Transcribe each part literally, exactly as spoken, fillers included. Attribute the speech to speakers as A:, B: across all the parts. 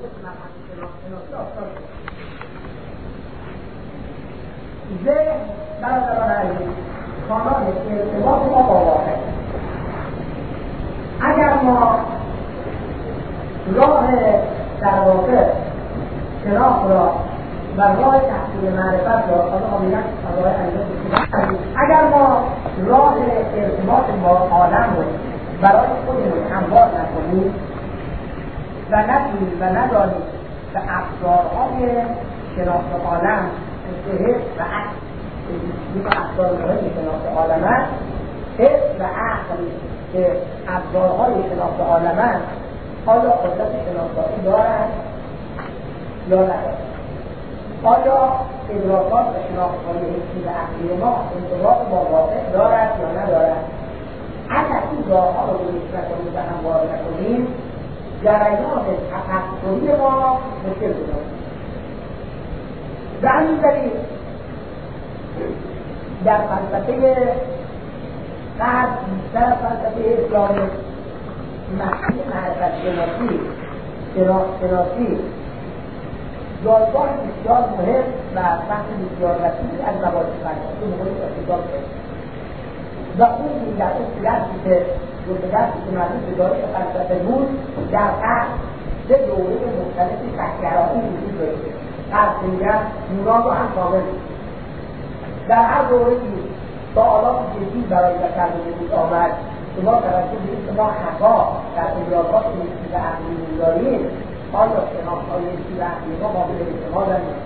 A: مبحث شناختی آشنا شد. ذهن برادران عزیز خانان ارتباط ما با واقع. اگر ما راه در واقع شناخت را و راه تحصیل معرفت را حالا میگن فضای انجام اگر ما راه ارتباط با عالم رو برای خودمون هموار نکنیم و نکنیم و ندانیم به ابزارهای شناخت عالم مثل حس و عقل که ابزارهای شناخت عالم هست، حس و عقل که ابزارهای شناخت عالم هست، آیا قدرت شناسایی دارند یا ندارند؟ آیا ادراکات و شناخت‌های حسی و عقلی ما انطباق با واقع دارد یا ندارد؟ اگر این راه‌ها رو درست نکنیم و هموار نکنیم، جریان تفکری ما مشکل پیدا می‌کند. به همین دلیل در فلسفه غرب بیشتر فلسفه اسلامی مسئله معرفت شناسی شناسی جایگاه بسیار مهم و بحث بسیار وسیعی از مباحث فلسفی مورد ارتباط دارد و اون در اون درسی که دو درسی که مربوط به دانش فلسفه بود در غرب سه دوره مختلفی فکرگرایی وجود داشته. غرب میگن یونان رو هم کامل در هر دوره‌ای سوالات جدی برای بشر به وجود آمد که ما توجه بدیم که ما خطا در ادراکات حسی و عقلی می‌داریم، آیا شناخت‌های حسی و عقلی ما قابل اعتماد نیست؟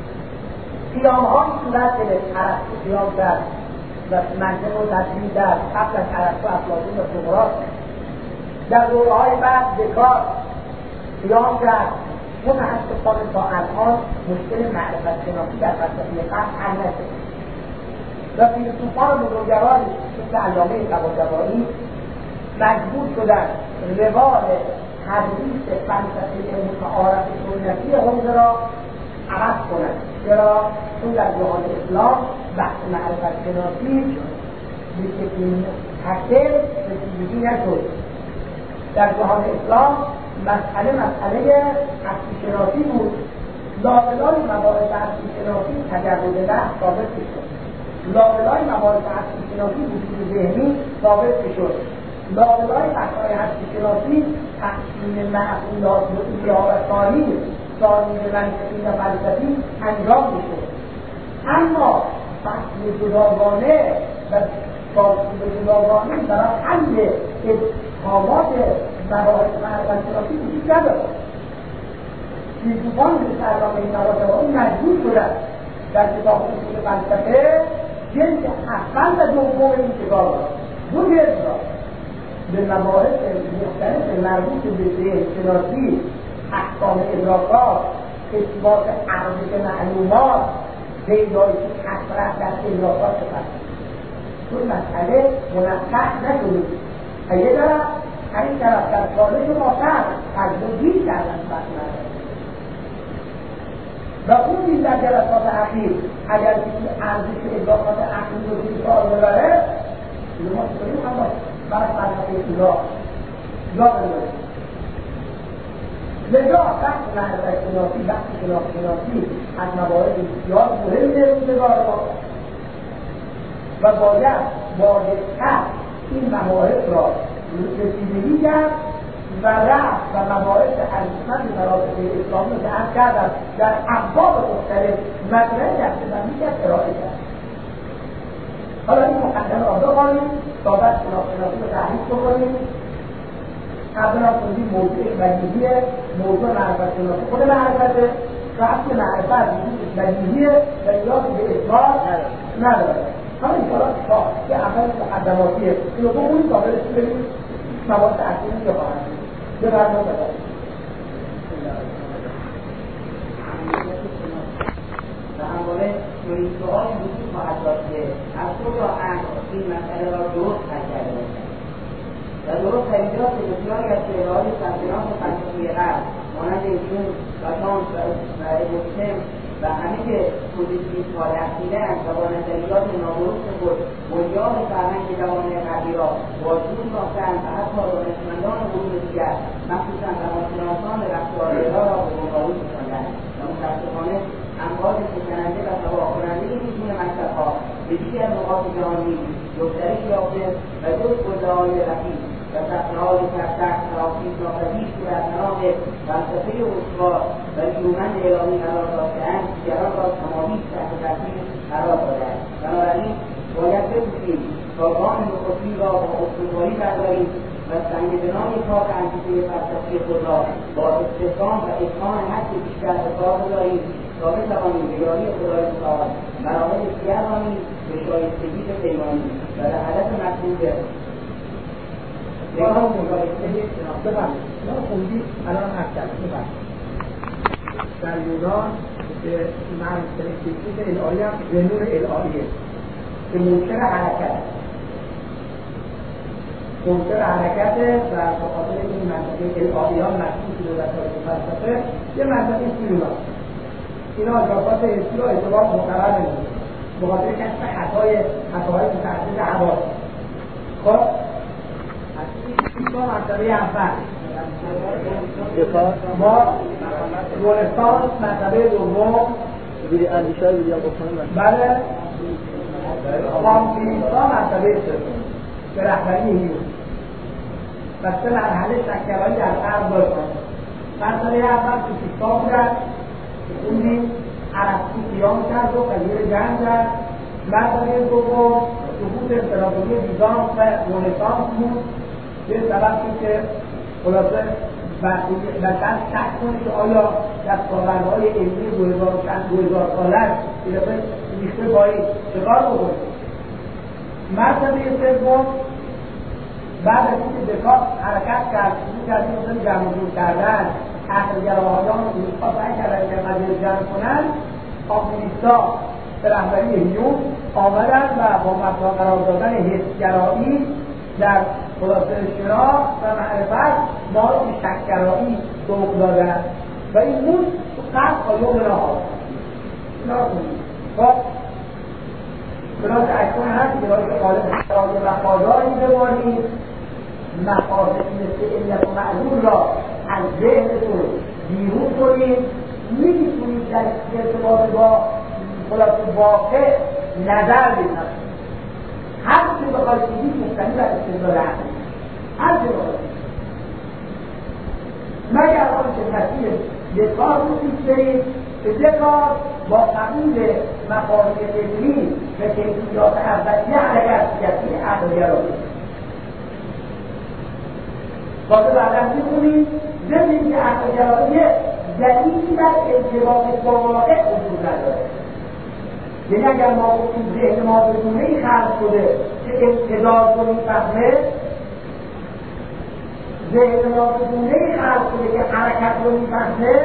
A: قیام‌ها صورت گرفت، ارسطو قیام کرد و منطق رو تدوین کرد، قبل از ارسطو افلاطون و سقراط. در دوره‌های بعد دکارت قیام کرد. متأسفانه تا الان مشکل معرفت شناسی در فلسفه غرب حل نشده و فیلسوفان بزرگواری مثل علامه طباطبایی مجبور شدند روال تدریس فلسفه متعارف سنتی حوزه را عوض کنند. چرا؟ چون در جهان اسلام بحث معرفت شناسی به شکل مستقل رسیدگی نشد. در جهان اسلام مسئله مسئله هستی شناسی بود. لابلای مباحث هستی شناسی تجربه بحث ثابت شد. لابلای مباحث هستی شناسی وجود ذهنی ثابت شد. لابلای بحث‌های هستی شناسی تقسیم معقولات و ایده و ثانی ثانی منطقی و فلسفی انجام میشد. اما فصل جداگانه و فصل جداگانه برای حل ابهامات مباحث معرفت شناسی وجود ندارد. فیلسوفان مثل علامه طباطبایی مجبور شدند در کتاب اصول فلسفه جلد اول و دوم این کتاب را دو جلد را به مباحث مختلف مربوط به ذهن شناسی، احکام ادراکات، اثبات ارزش معلومات، پیدایش حسرت در ادراکات فلسفه. چون مسئله منطق نشده. یه طرف این طرف در چالش مطلق از وجود کردن بحث نداره و اون دید در جلسات اخیر اگر کسی ارزش ادراکات عقلی رو زیر کار ببره ما چطوری هم باید برای فلسفه ایران یا ببره لذا بحث معرفت شناسی بحث شناخت شناسی از مباحث بسیار مهم روزگار ما و باید واضح‌تر این مباحث را رسیدگی کرد و رفت و مباحث ارزشمند مراتب اسلامی رو که عرض کردم در ابواب مختلف مطرح دسته‌بندی کرد ارائه کرد. حالا این مقدمه را بخوانیم تا بعد شناخت رو تحریف بکنیم. قبلا توضیح موضوع بدیهیه، موضوع معرفت شناسی خود معرفته، رفت معرفت وجودش بدیهیه و نیاز به اثبات نداره. حالا این کارا تا که اول مقدماتیه اینو بخونیم تا برسیم مباحث اصلی رو خواهند دید. بفرمایید.
B: و همواره چنین سؤالی وجود خواهد داشت که از کجا عقل این مسئله را درست حل کرده باشد و درست حل اینجا که بسیاری از شعرهای سرشناس فلسفی غرب مانند ایشون و کانت و اگوستین و همه که پوزیتیویست ها رسیده‌اند و با نظریات نادرست خود بنیاد فرهنگ جوامع غربی را بازجو ساخته‌اند و حتی دانشمندان علوم دیگر مخصوصا روانشناسان رفتارگرا را مفید و صفحه‌های تحت تراکیب را پدید که در نام فلسفه استوار و نیرومند الهی قرار داشتهاند دیگران را تمامی تحت تاثیر قرار دادهاند. بنابراین باید بکوشیم تا گام نخستین را با استواری برداریم و سنگ بنای کار انگیزه فلسفی خود را با استحکام و اتقان حد بیشتر به کار بگذاریم تا بتوانیم به یاری خدای متعال مراحل دیگر را نیز به شایستگی بپیمانیم و در هدف مطلوب
A: نگاه مشایسته بفرمایید. ما خوندید الان مکتب بفرمایید. در یونان به منطق تکنیک الهی هم ذنون الهیه که منکر حرکت منکر حرکت و به خاطر این منطقه الهیان مشهور شده در تاریخ فلسفه یه منطقه سیرونا اینا اضافات اصطلاح اعتبار معتبر نمی‌کنه به خاطر کشف خطای خطاهای متعدد حواس. خب ما مرتبه اول ما رنسانس مرتبه دوم
C: بیری اندیشه های ویلیام گفتن
A: بله خامپیریسا مرتبه سوم به رهبری هیوم و سه مرحله شکرهایی در قرن داشتن. مرتبه اول سوفیستا بودن که خوندیم ارسطو قیام کرد و قضیه جنگ کرد. مرتبه دوم سقوط امپراتوری بیزانس و رنسانس بود به سبب که خلاصه بسن شک کنید که آیا دستاوردهای علمی دو هزار سالش این دفعه ریخته باید چکار بکنید. مرتبه سوم بعد از اینکه دکارت حرکت کرد شروع کردیم مثل جمع جور کردن عقلگراهایان اروپا سعی کردن که قضیه جمع کنند آمریکا به رهبری هیوم آمدن و با مطرح قرار دادن حسگرایی در خلاصه شناخت و معرفت ما رو به شکگرایی سوق دادن و این بود قصد با یوم نهار اینا رو کنید. خب خلاصه اکنون هست که باید قالب حراد و خادایی بمانید مقاصد مثل علت و معلول را از ذهنتون بیرون کنید. میتونید در ارتباط با خلاصه واقع نظر بدید هر چی بخواهید بگید مبتنی بر استدلال عقلی هر چی بخواهید مگر آنچه مسیر دکارت رو پیش برید که دکارت با قبول مقاصد علمی و کیفیات اولیه حرکت سیاسی عقلگرایی تازه بعدا می‌خونید ضمن اینکه عقلگرایی دلیلی در ارتباط با واقع وجود نداره. یعنی اگر ما گفتیم ذهن ما به گونه‌ای خلق شده که امتداد رو میفهمه ذهن ما به گونه‌ای خلق شده که حرکت رو میفهمه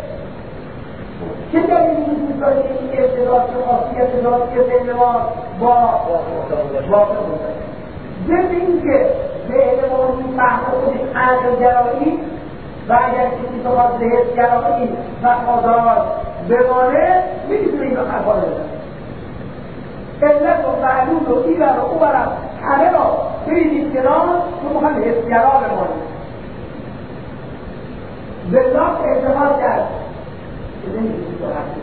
A: چه دلیلی وجود داره که این ارتباط خاصیت ذاتی ذهن ما با واقع بوده. ضمن اینکه ذهن ما رو میفهمه خودش عقلگرایی و اگر کسی بخواد ذهنگرایی و خودآگاه بمانه میتونه این رو خطا بزنه. علت و معلول و دیگر و او برم همه را بریدید کنار تو مخواهد حسگرا بمانید. بلاک اعتقاد کرد که نمیدونید تو حق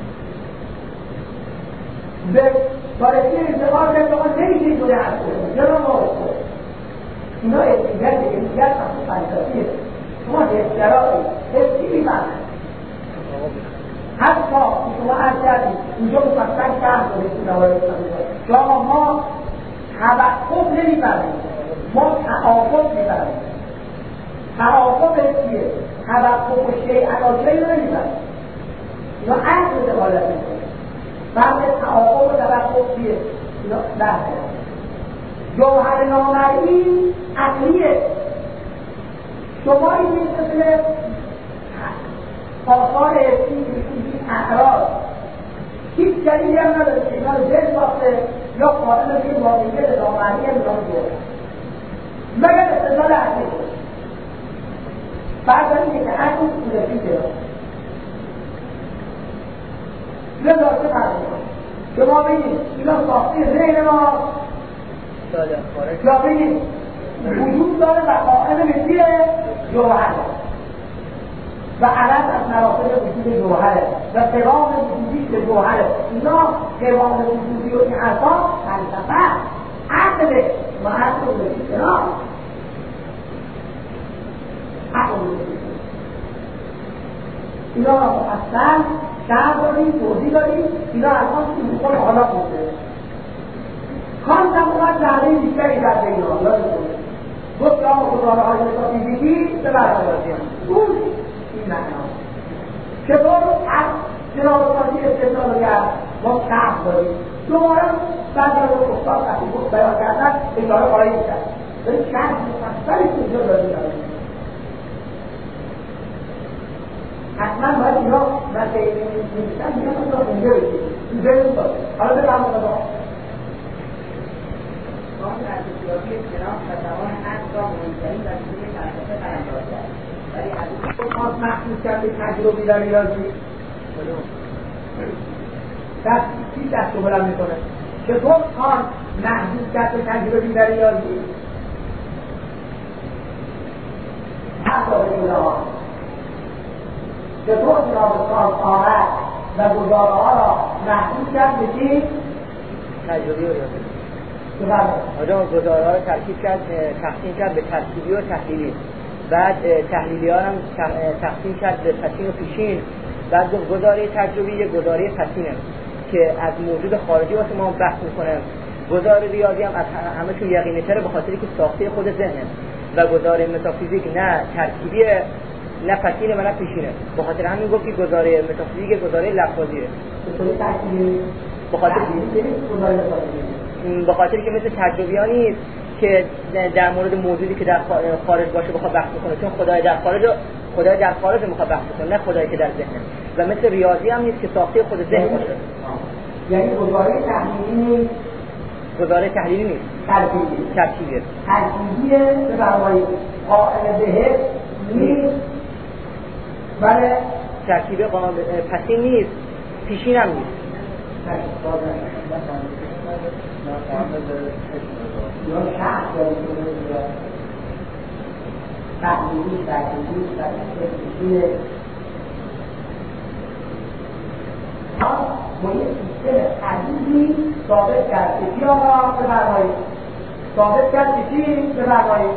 A: به بارسی اعتقاد کرد که نمیدونید تو حق کنید چرا ما بکنید اینا اعتیگر به اعتیگر فلسفیه شما حسگرایی حسی میفهمید حتی شما عرض کردید اینجا مفصل شرح کنید شما ما توقف نمیبریم ما تعاقب میبریم. تعاقب چیه؟ توقف و شیء علی شیء نمیبریم اینا عقل دخالت میکنه. بعد تعاقب و توقف چیه؟ اینا بحث جوهر نامرئی عقلیه. شما این مثل آثار حسی اعراض هیچ دلیلی هم نداره که اینا رو ذهن ساخته یا قائل به این واقعیت نامرئی نظام جوهر مگر استدلال عقلی بود. بعد از اینکه عقل صورتی کرد لذا چه فرقی شما بگید اینا ساخته ذهن ما یا بگید وجود داره و قائل به چیه جوهر و عرض از مراتب وجود جوهره و قوام وجودی به جوهره. اینا قوام وجودی و این حرفا فلسفه عقله ما عقل رو بگید کنار کنید. اینا مفصل شرح داریم، توضیح داریم، اینا الان تو مقال حالا بوده. کانت هم اومد نحوه دیگری در بین ها یاد کنید. گفت که آقا گزاره های متافیزیکی به برقراری هم. اون این معنا. چطور از جناباتی استدلال کرد؟ ما شرح داریم. دوباره بعد از استاد وقتی گفت بیان کردن اشاره قرایی کرد. ولی شرح مفصلی کجا داریم داریم. حتما باید اینا من که نمیستم میگم من را خونده بشید این بریم داره حالا به برمون رو
B: قانون ارزشیابی اجتناب و توان عقل را مهمترین وسیله فلسفه قرارداد کرد ولی از این
A: کانت مخصوص کرد به تجربی در ریاضی دست چی دست رو بلند میکنه چطور کانت محدود کرد به تجربی در ریاضی حتی به اینها چطور جناب کانت آمد و گزاره ها را محدود کرد به چی؟
C: تجربی و ریاضی. آجا گزاره ها را ترکیب کرد، تقسیم کرد به ترکیبی و تحلیلی. بعد تحلیلی ها هم تقسیم کرد به پسین و پیشین. بعد گزاره تجربی یک گزاره پسینه که از موجود خارجی واسه ما بحث میکنه. گزاره ریاضی هم از همه چون یقینی تره به خاطری که ساخته خود ذهنه و گزاره متافیزیک نه ترکیبیه نه پسینه و نه پیشینه. به خاطر همین گفت که گزاره متافیزیک گزاره لفظیه. به خاطر به خاطر که مثل تجربیان نیست که در مورد موجودی که در خارج باشه بخواد بحث کنه چون خدای در خارج خدای در خارج میخواد بحث کنه نه خدایی که در ذهنه و مثل ریاضی هم نیست که ساخته خود ذهن باشه.
A: یعنی گزاره تحلیلی نیست
C: گزاره تحلیلی نیست
A: ترکیبی
C: ترکیبیه
A: ترکیبیه به برای قائل به نیست ولی
C: ترکیب قابل پسین نیست پیشین هم نیست
A: یا شخص دارید تحلیلی ترکیبی ترکیبی ها با یک سیستم عزیزی ثابت کرد که چی آقا بفرمایید ثابت کرد که چی بفرمایید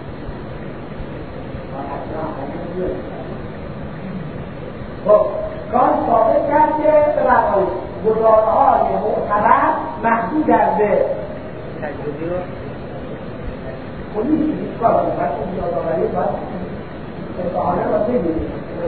A: خب کانت ثابت کرد که بفرمایید گزاره‌های معتبر محدود به
C: تجربی رو
A: خودی چیزی کار کنید وقتی یادآوری باید امتحانه را بگیرید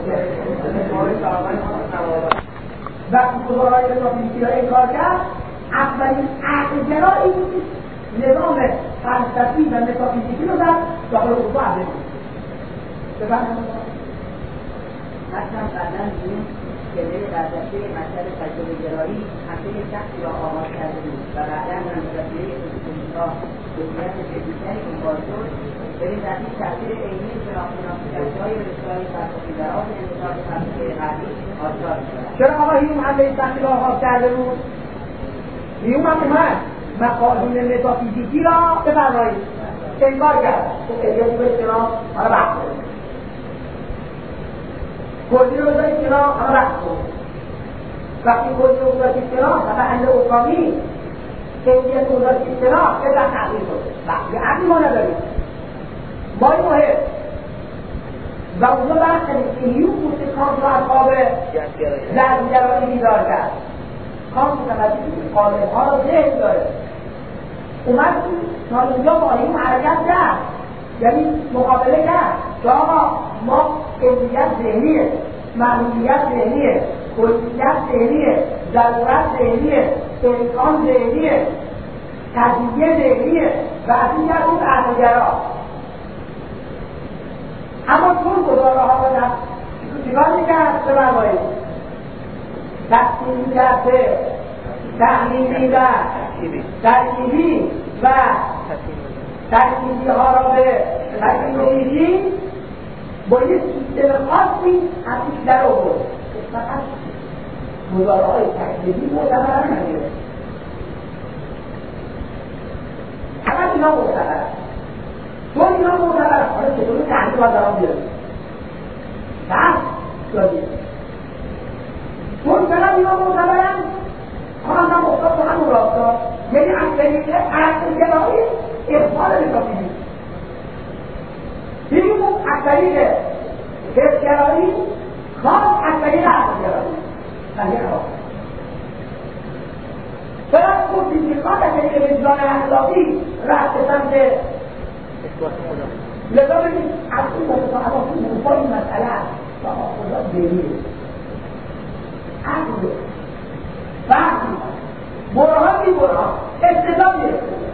A: وقتی گزاره‌های متافیزیکی را انکار کرد اولین عقل‌گرایی نظام فلسفی و متافیزیکی رو در داخل اروپا عمل کرد. بفرمایید.
B: حتی بعداً این کلمه در دسته مطلب تجربه گرایی همه شخصی را آغاز کرده بود و بعداً هم وسیله فیزیک‌ها جزئیات فیزیکی انکار شد برای تحقیق تاثیر عینی شناختی اشیای رشته‌های فلسفی در آن انتشار فلسفه غربی آشکار می‌شود.
A: چرا آقا هیوم هم به این تحقیق آغاز کرده بود؟ هیوم هم اومد مقالون متافیزیکی را بفرمایید انکار کرد که احتیاجی به اجتناب حالا بحث کنید کلی رو بذارید کنار حالا بحث کنید وقتی کلی رو بذارید کنار و محل اقامی کیفیت رو بذارید کنار که در تحقیق کنید وقتی عقلی ما ندارید ما این مهم و اونجا بحث کنید که هیوم بود که کانت رو از خواب لحظه‌گرایی بیدار کرد کانت متوجه که قالب‌ها را ذهن داره اومد تا اینجا با هیوم حرکت کرد یعنی مقابله کرد که آقا ما کلیت ذهنیه معلومیت ذهنیه کلیت ذهنیه ضرورت ذهنیه امکان ذهنیه تجزیه ذهنیه و از این جهت بود عقل‌گرا اما چون گزاره ها رو چیکار میکرد بفرمایید تقسیم میکرده تحلیلی و ترکیبی و ترکیبی ها را به ترکیبی با یک سیستم خاصی همین در آورد فقط گزاره های ترکیبی معتبر نمیره فقط اینا معتبر چون اینا معتبر حالا چطوری تحلیل باید درام بیاریم بس شدید چون فقط اینا معتبرن حالا هم افتاد به همون راستا یعنی از طریق عقل‌گرایی اقبال متافیزیک هیوم از طریق حسگرایی خاص از طریق عقلگرایی طریق عقل فرق گفتیم که خاص از طریق وجدان اخلاقی رفت سمت
C: اثبات خدا.
A: لذا بگید از این مطلقا اما این موفا این مسئله هست با خدا دلیل عقل فهمی برهان بی برهان استدلال بی استدلال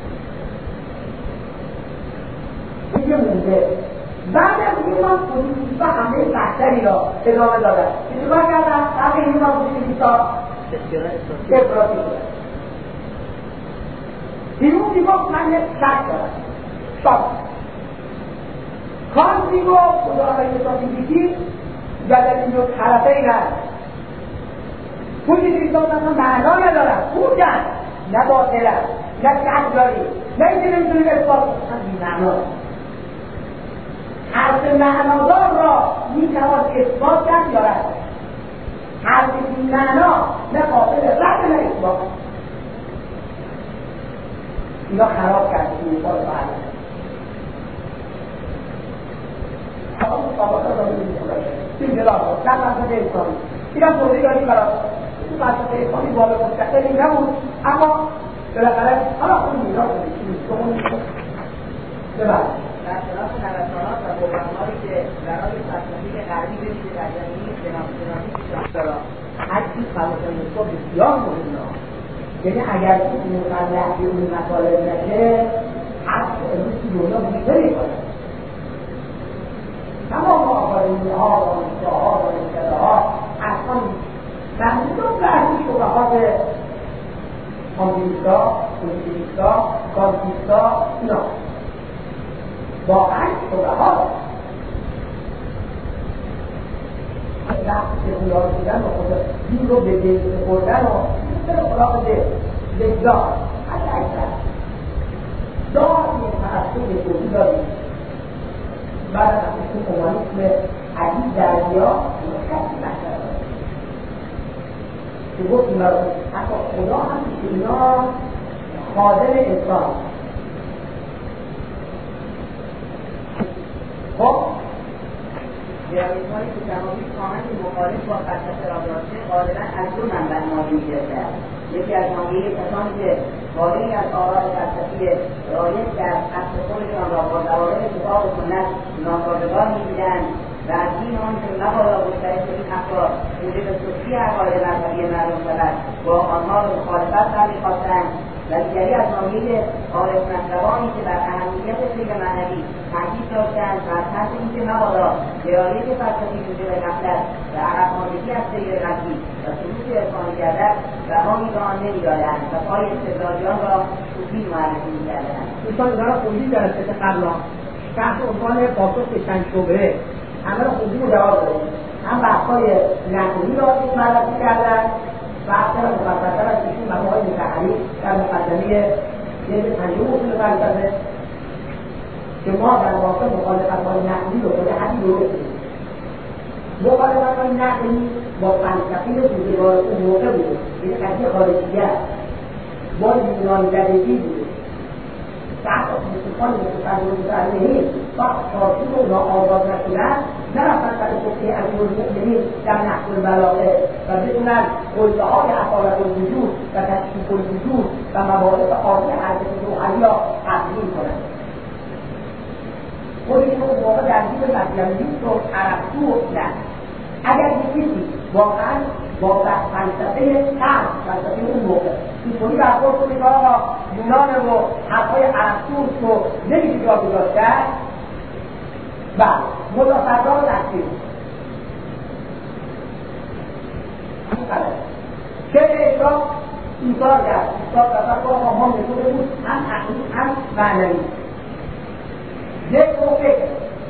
A: دیگه مونده بعد از این من پولیسیستا همه بحثری را ادامه دادن که چکار کردن؟ همه این من پولیسیستا افراطی بودن بیرون میگفت من یک شک دارم شک کانت میگفت خداهای متافیزیکی جدلی و طرفه ای هست پولیسیستا مثلا معنا ندارن پوچن نه باطلن نه شک داری نه اینکه نمیتونید اثبات کنید معنا حرف معنادار را میتوان اثبات کرد یا رد حرف بی معنا نه قابل رد نه اثبات اینا خراب کرد این اثبات بعد اما مطابقات را ببینید این جلال را در مسئله اسلامی این هم توضیحاتی برای این مسئله اسلامی واقع مستقلی نبود اما بالاخره حالا اون میرا کنید ببرد
B: در خلاف نوسانات و بحران‌هایی که برای فلسفه غربی بهش در زمینه شناختی دارا
A: حدی خواهد نسبت بسیار مهمه یعنی اگر این مطلع به اون مطالب نشه حق امروز دنیا بیشتری کنه تمام آفرینی ها و انشاء ها و انشاء ها اصلا تحمیدون بحثی شبهات کامپیوترها، کامپیوترها، کامپیوترها اینا واقعا شبهات وقتی که خدا دیدن و خدا دین رو به دل بردن و مثل خلاق دل دلدار حتی اکثر دار یک تعصب توضیح داریم بعد از این کمونیسم عدید دریا کسی مطلب داریم که گفت این برای حتی خدا هم که اینا خادم انسان خب
B: ریالیت‌هایی که جمعی کامل مخالف با فلسفه را داشته غالبا از دو منبع نادی می‌گرفتند یکی از ناحیه کسانی که واقعی از آراء فلسفی رایج در اصل خودشان را با ضوابط کتاب و سنت ناسازگار می‌دیدند و از دین آنکه مبادا مشترک این افراد موجب سطحی عقاید مذهبی معلوم شود با آنها را مخالفت را می‌خواستند و دیگری از ناحیه عارف مطلبانی که بر اهمیت فکر معنوی تاکید داشتند و از تحت اینکه مبادا رعایت فلسفی موجب غفلت و عقب ماندگی از سیر قلبی و سلوک عرفانی گردد بهایی به آن نمیدادند و پای استدلالیان را صوفی معرفی میکردند.
A: دوستان دارم توضیح در اساس قبلا تحت عنوان پاسخ به چند شبهه همه را خوبی رو جواب دادیم هم بحث‌های نقلی را معرفی کردند و اکثر مفصل‌تر از ایشون مباحث تحلیل در مقدمه جلد پنجم اصول فلسفه که ما در واقع مخالفت‌های نقلی رو به حدی درست کنیم. مخالفت‌های نقلی با فلسفی روزگار اون موقع بود، یعنی قضیه خارجیت با یونان‌زدگی بود. تحت فیلسوفان مثل فرزند فرزندی تا چارچوب اونا آزاد نشدن نرفتن برای توصیه امیرالمؤمنین در نحو البلاغه و بتونن قله‌های اصالت الوجود و تشکیک الوجود و مباحث عالی حرکت روحانی را تبیین کنند. خودشون اون موقع درگیر مدیانیست و ارسطو بودن. اگر کسی واقعا با فلسفه قلب فلسفه اون موقع اینطوری برخورد کنه که آقا یونان و حرفهای ارسطو رو نمیشه جا گذاشت کرد و مدافعدار رو تحصیل چه اشراف ایثار کرد ایثار کرد که آقا ما نشده بود هم عقلی هم معنوی ذکر و فکر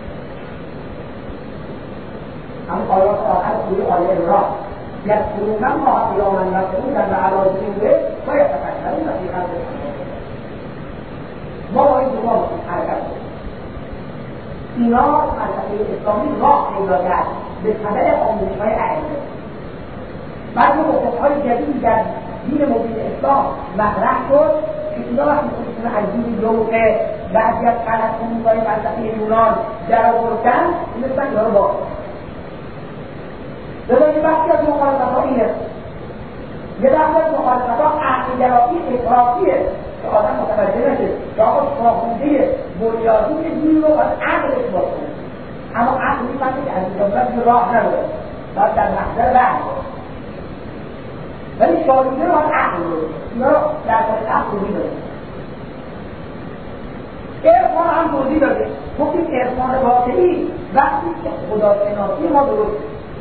A: هم آیات آخر سوره آل عمران یذکرون الله قیاما و قعودا و علی جنوبهم و یتفکرون فی خلق السماوات ما با این دو ما حرکت کنیم اینا فلسفه اسلامی راه پیدا کرد به طبع آموزش‌های ائمه بعد حقوق‌های جدیدی در دین مبین اسلام مطرح شد که اینا وقتی خودشون از دین جمعه بعضی از غلط‌های فلسفه یونان در آوردن مثل اینا رو باید بذارید بخشی از مخالفت ها اینه یه بخشی از مخالفت ها عقلگرایی افراطیه که آدم متوجه نشه که آقا ساخونده بنیادی دین رو باید عقل اثبات کنه اما عقل میفهمه که از اجازت راه نداره باید در محضر بحث ولی شاهده رو باید عقل رو اینا رو در طریق عقل رو میداره عرفان هم توضیح داده گفتیم عرفان واقعی وقتی که خداشناسی ما درست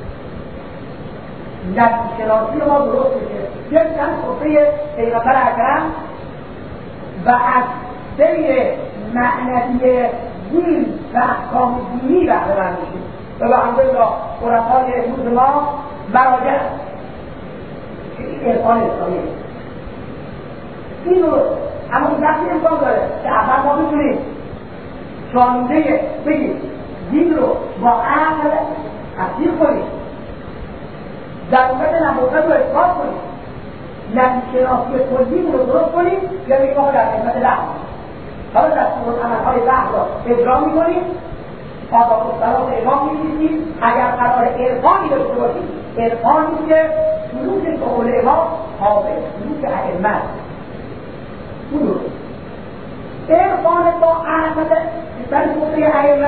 A: نبی‌شناسی ما درست میشه یک چند صفحه پیغمبر اکرم و از سیر معنوی دین و احکام دینی بهره مند میشیم و به الحمدلله عرفای امروز ما مراجع که این عرفان اسلامیه این درست اما این وقتی امکان داره که اول ما میتونیم شانوده بگیم دین رو با عقل تفسیر کنیم در مورد نبوت رو اثبات کنیم نبی‌شناسی کلی رو درست کنیم یا بگیم آقا در خدمت لحظ حالا دستور عملهای لحظ را اجرا میکنیم آقا مصطلح امام می‌نویسیم اگر قرار عرفانی داشته باشیم عرفانی که سلوک به قول امام حاضر سلوک ائمه اون درست عرفان با عقل در سلوک ائمه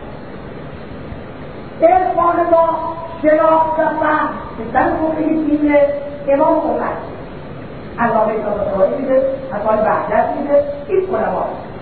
A: عرفان با شناخت و فهم در سلوک دین امام امت علامه طباطبایی میده اصحاب بهجت میده این علما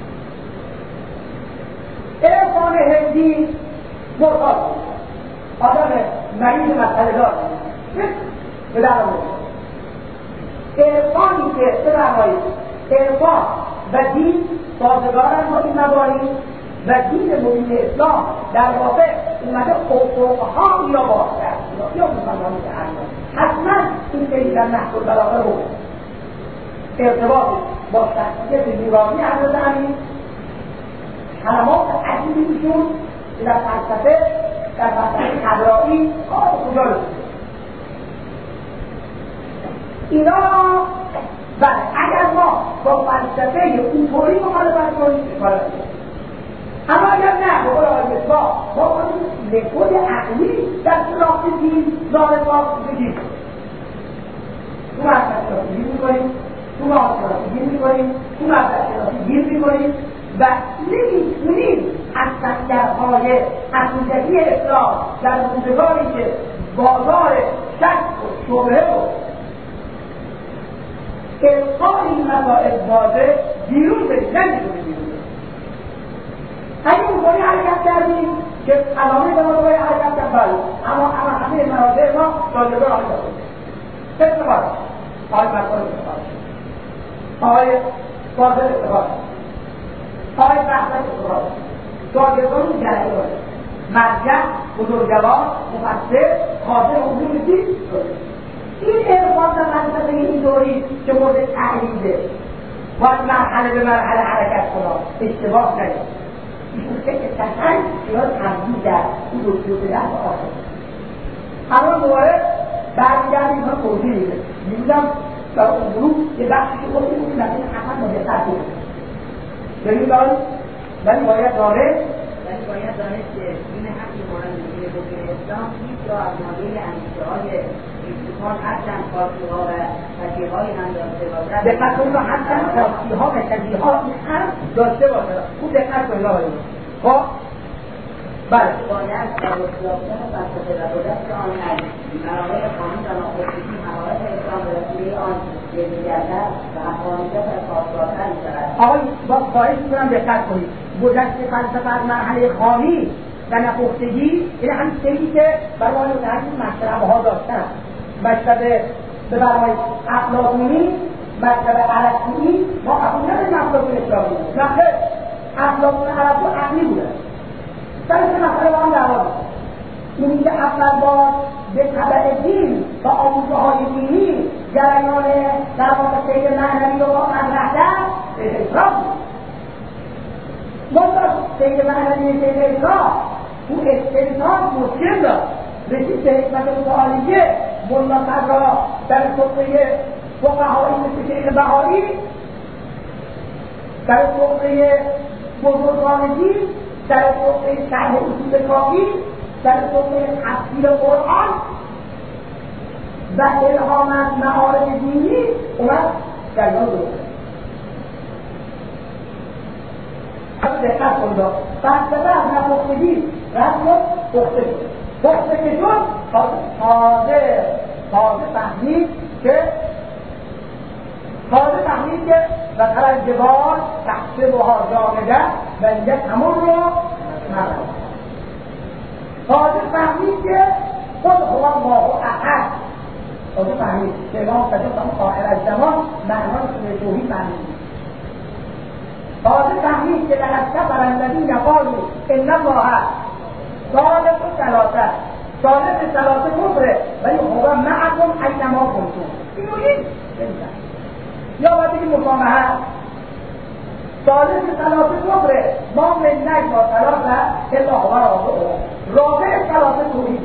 A: عرفان هندی مرتاض آدم مریض مسئله دار به در آورد عرفانی که بفرمایید عرفان و دین سازگارن با این مبانی و دین مبین اسلام در واقع اومده افقها یا باز کرد یا مسلمانی که هستن حتما این سری در نحو البلاغه رو ارتباط با شخصیت نورانی حضرت امین کلمات عجیبیشون در فلسفه در فلسفه تبرایی کار کجا رسیده اینا بله اگر ما با فلسفه اونطوری مخالفت کنیم اشکال نداره اما اگر نه به قول آقای مصباح ما کنیم متد عقلی در شناخت دین ظاهر باز بگیم تو مرکز شناسی دین میکنیم تو مرکز شناسی دین میکنیم تو مرکز شناسی دین میکنیم و نمیتونیم از سنگرهای عقیدتی اسلام در روزگاری که بازار شک و شبهه و القای این مسائل بازه بیرون بریم نمیتونیم بیرون بریم اگه اونطوری حرکت کردیم که علامه به ما باید حرکت کرد بله اما همه مناظر ما شاگردان حرکت کنیم استفاده آقای مکان استفاده آقای فاضل استفاده آقای بحثت استفاده شاگردان جلعی باید مرجع بزرگوار مفسر خاطر امور دین این عرفان و فلسفه این دوری که مورد تعلیده باید مرحله به مرحله حرکت کنم اشتباه نگید ایشون که اتفاقاً شیار تبدیل در اون دکتر به دست آخر اما دوباره برمیگردیم اینها توضیح میده میبودم در اون گروه یه بخشی که گفتیم بودیم لیکن حتما با دقت بود ببین داریم ولی باید داره
B: ولی باید دانست که این حقی مورد میگه که اسلام هیچ جا از ماده اندیشه‌های ریسیخان هرچند فارسی‌ها و فقیه‌هایی هم داشته باشد
A: دقت کنید هرچند فارسی‌ها و فقیه‌ها این هم داشته باشد خوب دقت کنید آقایون خب بله
B: باید در اصلاحیان فلسفه و قدرت آن از مراحل قانون و ناخوشایندی مهارت اسلام به وسیله آن جدی‌تر و افغانیت از خاص‌تر می‌شود.
A: آقای با خواهش می‌کنم دقت کنید گذشت فلسفه از مرحله خامی و نپختگی این هم چیزی که برای متحدث مشرب‌ها داشتن مکتب به برای افلاطونی مکتب ارسطویی ما قبول نداریم افلاطون اسلامی نه افلاطون ارسطو عقلی بودن در این مسئله با هم دعوا بود اینی که اول باز به تبع دین و آموزه‌های دینی جریان در واقع سیر معنوی رو با مطرح کرد به اصلاح بود منتها سیر معنوی سیر اصلاح تو استثناء مشکل داشت رسید به حکمت متعالیه ملا را در سفره فقهایی مثل شیخ بهایی در سفره بزرگان دین در نقطه شرح اصول کافی، در نقطه تفسیر قرآن و الهام از معارف دینی اومد در یاد درسته. دقت کنید فلسفه از نپختگی رد شد، پخته شد. پخته که شد تازه تازه فهمید که تازه فهمید که و تر از جبال تحسبها جامده و اینجا همون رو نرد. تازه فهمید که خود هو الله احد. تازه فهمید که امام صدق قائل از زمان معنای سوره توحید فهمید. تازه فهمید که لقد کفر الذین قالوا ان الله ثالث ثلاثه، ثالث ثلاثه کفره ولی هو معکم اینما کنتم. اینو این یا باید بگیم مسامحه. ثالث ثلاثه کفره ما من نجوا ثلاثه الا هو رابعهم، رابع ثلاثه توحید.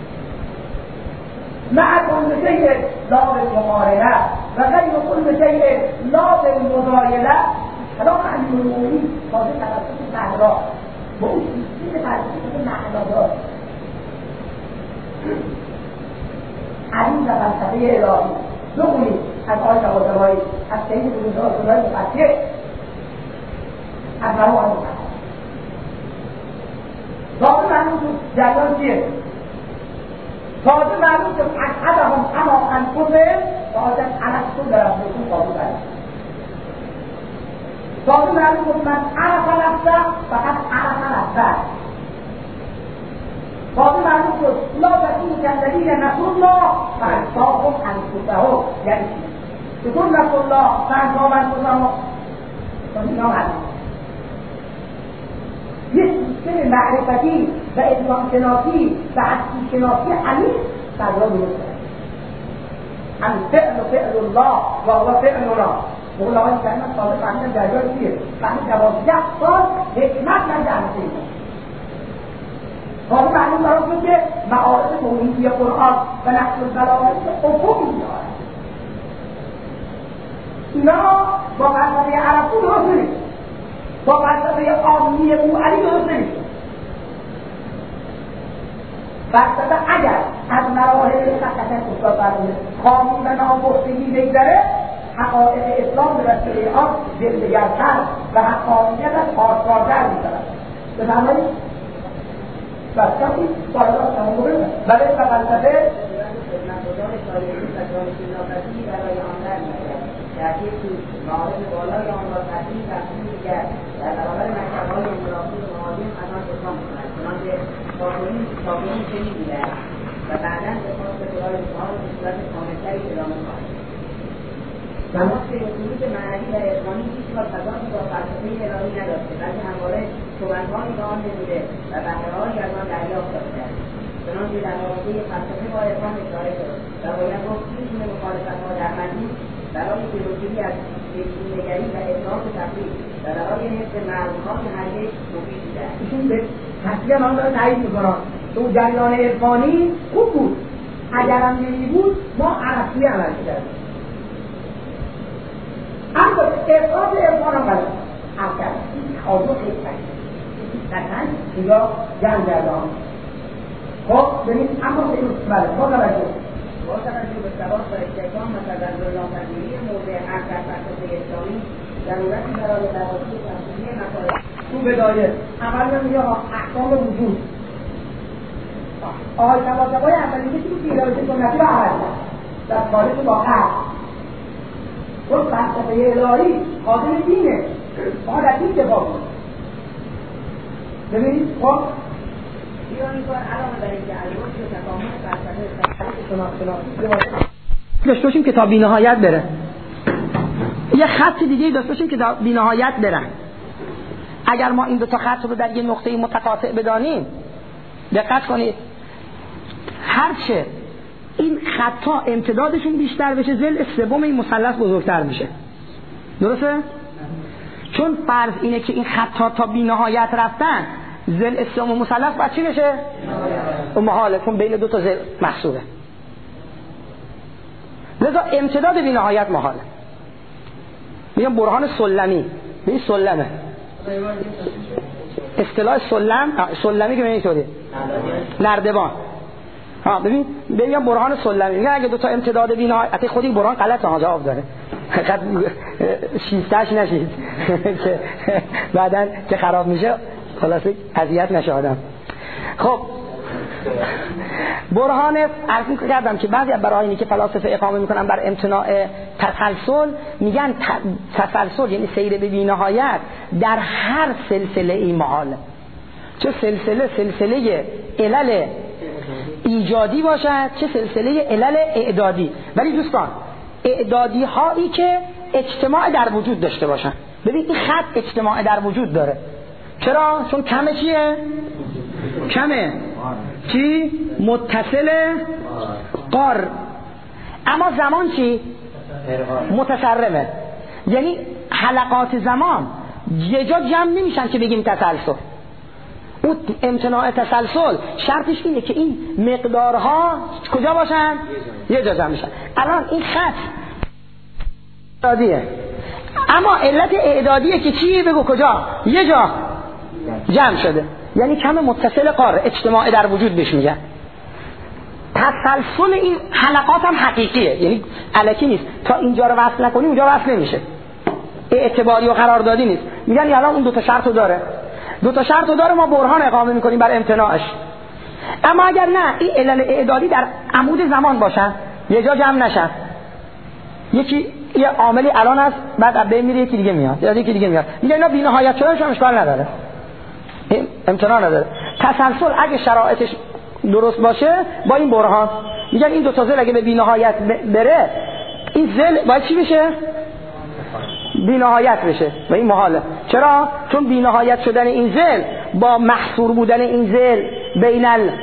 A: مع كل شيء لا بالمقارنه و غیر كل شيء لا بالمزايله. حالا معنی روحی تازه توسط صحرا با اون سیستم فلسفی معنادار عریض فلسفه الهی بخونید از آیت حاضرهایی از سید بزرگدار سلای مفتح از مرحوم مفتح تازه معلوم شد جریان چیه؟ تازه معلوم شد اشهدهم اما انفسهم تازه الستو بربکم قالوا بلی. تازه معلوم شد من عرف نفسه فقط عرف نفسه. تازه معلوم شد لا تکونوا کالذین نسوا الله فانساهم انفسهم. یعنی چی؟ چطور نسوا الله فانساهم انفسهم؟ اینا معلوم یه سیستم معرفتی و انسان شناسی و هستی شناسی عمیق در راه درست کرد. الفعل فعل الله و هو فعلنا. بقول آقای کریمت سابق فهمیدن جریان چیه؟ فهمید دوازده سال حکمت نجمع کنید. تازه معلوم برای شد که معارف توحیدی قرآن و نقل البلاغه افقی دارد. اینا با فلسفه عربی درست نیست، با فلسفه عامی او علی درست نیست. فلسفه اگر از مراحل مشخص استاد فرموده خامی و ناپختگی بگذره، حقایق اسلام به وسیله آن جلوه‌گرتر و حقانیت از آشکارتر می‌شود. بفرمایید فلسفه سوالات تمام بوده ولی فلسفه
B: خدمتگزار شایعی و جانشین‌ناپذیری برای آن در می‌آید که اگه تو معارف بالای آن را تحلیل تفسیر کرد در برابر مکتب‌های انقلابی و معادن از آن دفاع می‌کند. چنانکه شاگردی چنین می‌گوید و بعداً به خواست برای سؤال به صورت کامل‌تری ادامه خواهد. نماز اصولی معنوی و عرفانی هیچ‌گاه تضادی با فلسفه الهی نداشته، بلکه همواره شبههایی به آن نموده و بهره‌هایی از آن دریافت کرده است. چنانکه در رابطه فلسفه با عرفان اشاره شد و باید گفت این گونه مخالفت‌ها در مجموع برای جلوگیری از پیشبینی‌نگری و اطلاق تفریط و برای حفظ معلومات هرگز مفید بوده است.
A: ایشون به تصویر من داره تایید می‌کنم که اون جریان عرفانی خوب بود. اگر هم نمی بود ما عرفی عمل می‌کردیم. اما افراد ارفان هم بلد اگر این حاضر خیلی کنید دقیقا اینجا جمع گردان خب ببین اما این بله با توجه
B: با توجه به ثبات و استحکام و تجزیه‌ناپذیری موضع حق در فلسفه اسلامی ضرورتی برای بررسی تفصیلی مسائل
A: تو بدایه اول میگه احکام وجود آقای طباطبای اولیه که تو پیدایش سنتی رو عمل کرد در خارج با عقل اون فلسفه الهی خادم دینه ما در این دفاع کنیم. ببینید خب
B: ایران این کار علاوه بر اینکه البته به تکامل فلسفه
A: شناختی داشته باشیم که تا بی‌نهایت بره، یه خط دیگه داشته باشیم که تا بی‌نهایت بره. اگر ما این دو تا خط رو در یه نقطه متقاطع بدانیم، دقت کنید هرچه این خطا امتدادشون بیشتر بشه ضلع سوم این مثلث بزرگتر میشه. درسته؟ چون فرض اینه که این خطا تا بی نهایت رفتن ضلع سوم مثلث بعد چی بشه؟ و محاله چون بین دو تا ضلع محصوره. لذا امتداد بی نهایت محاله. میگم برهان سلمی، این سلمه.
D: اصطلاح سلم سلمی که میگه طوری نردبان. ها ببین ببین برهان سلمی میگه اگه دو تا امتداد بی‌نهایت خودی برهان غلطه ها جواب داره فقط شیفتش نشید که بعدن که خراب میشه خلاصه اذیت نشه آدم. خب برهان عرض کردم که بعضی از براهینی که فلاسفه اقامه میکنن بر امتناع تسلسل میگن تسلسل یعنی سیر به بی‌نهایت در هر سلسله ای محاله، چه سلسله سلسله علل ایجادی باشد چه سلسله علل اعدادی. ولی دوستان اعدادی هایی که اجتماع در وجود داشته باشن، ببین این خط اجتماع در وجود داره. چرا؟ چون کمه چیه؟ کمه چی؟ متصل قار. اما زمان چی؟ متصرمه، یعنی حلقات زمان یه جا جمع نمیشن که بگیم تسلسل. اون امتناع تسلسل شرطش اینه که این مقدارها کجا باشن؟ یه جا جمع میشن. الان این خط اعدادیه، اما علت اعدادیه که چی؟ بگو کجا؟ یه جا جمع شده، یعنی کم متصل قار، اجتماع در وجود بهش میگن. تسلسل این حلقات هم حقیقیه، یعنی الکی نیست، تا اینجا رو وصل نکنی اونجا وصل نمیشه، اعتباری و قراردادی نیست. میگن الان اون دو تا شرطو داره، دو تا شرطو داره، ما برهان اقامه میکنیم بر امتناعش. اما اگر نه این علل اعدادی در عمود زمان باشن، یه جا جمع نشن، یکی یه عاملی الان هست بعد اب میره یکی دیگه میاد یا یکی دیگه میاد، میگن اینا بی‌نهایت شدنش هم اشکال نداره، امتناع نداره. تسلسل اگه شرایطش درست باشه با این برهان میگن این دو تا زل اگه به بی‌نهایت بره این زل باید چی بشه؟ بی‌نهایت بشه و این محاله. چرا؟ چون بی‌نهایت شدن این زل با محصور بودن این زل بین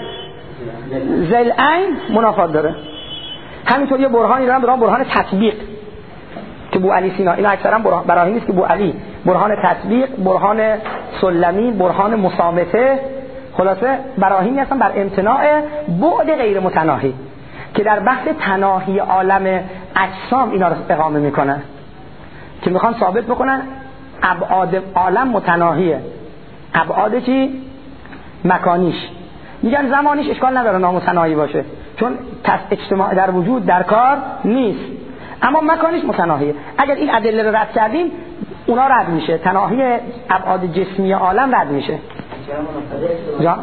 D: الزلعین منافات داره. همینطور یه برهانی دارن برهان برهان تطبیق که بو علی سینا، اینا اکثرا براهین نیست که بو علی، برهان تطبیق، برهان سلمی، برهان مصامته، خلاصه براهینی هستن بر امتناع بعد غیر متناهی که در بحث تناهی عالم اجسام اینا رو اقامه میکنن که میخوان ثابت بکنن ابعاد عالم متناهیه. ابعاد چی؟ مکانیش. میگن زمانیش اشکال نداره نامتناهی باشه چون اجتماع در وجود در کار نیست، اما مکانیش متناهیه. اگر این ادله رو رد کردیم اونا رد میشه، تناهی ابعاد جسمی عالم رد میشه. جا؟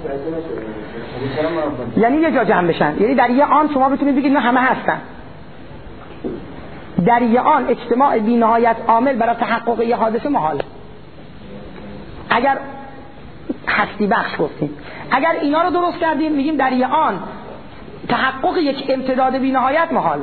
D: یعنی یه جا جمع بشن، یعنی در یه آن شما بتونید بگید نه همه هستن. در یه آن اجتماع بی نهایت عامل برای تحقق یه حادثه محاله. اگر هستی بخش گفتیم، اگر اینا رو درست کردیم میگیم در یه آن تحقق یک امتداد بی نهایت محاله.